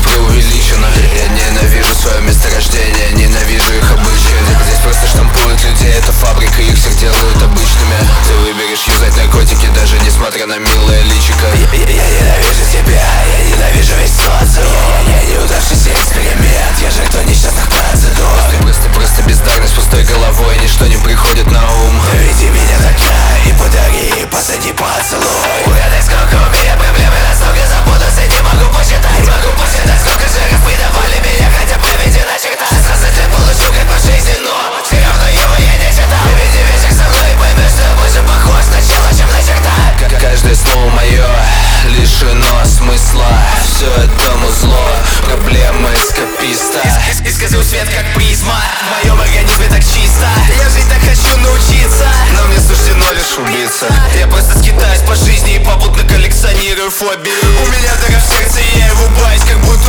преувеличено. Я ненавижу свое месторождение, ненавижу их обычаи. Здесь просто штампуют людей, это фабрика, их всех делают обычными. Ты выберешь юзать наркотики, даже несмотря на милое личико. Я ненавижу тебя, я ненавижу весь социум. Я неудавшийся эксперимент, я жертва несчастных процедур. Просто бездарность, пустой головой, ничто не приходит на ум. Веди меня до дня и подари, посади поцелуй. Угадай, сколько у меня проблем, и насколько запутаться не могу посчитать. Сколько жертв выдавали меня, хотя бы ведь начертать. Сразу ты получу как по жизни, но все равно его я не читал. Веди вечер со мной и поймешь, что я больше похож на чела, чем на черта. Каждое слово мое лишено смысла. Все это музло, проблема эскаписта. Исказил свет как призма, в моем организме так чисто. Я жить так хочу научиться, но мне суждено лишь убиться. Я просто скитаюсь по жизни и попутно коллекционирую фобии. У меня дыра в сердце, и я его боюсь, как будто